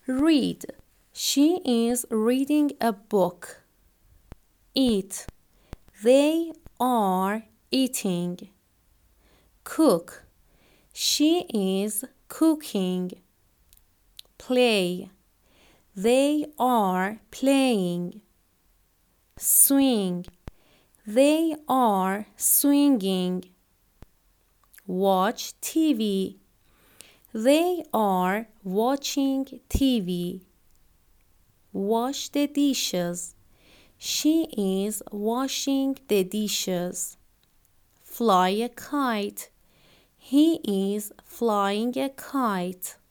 Read. She is reading a book. Eat. They are eating. Cook. She is cooking. Play. They are playing. Swing. They are swinging. Watch TV. They are watching TV. Wash the dishes. She is washing the dishes. Fly a kite. He is flying a kite.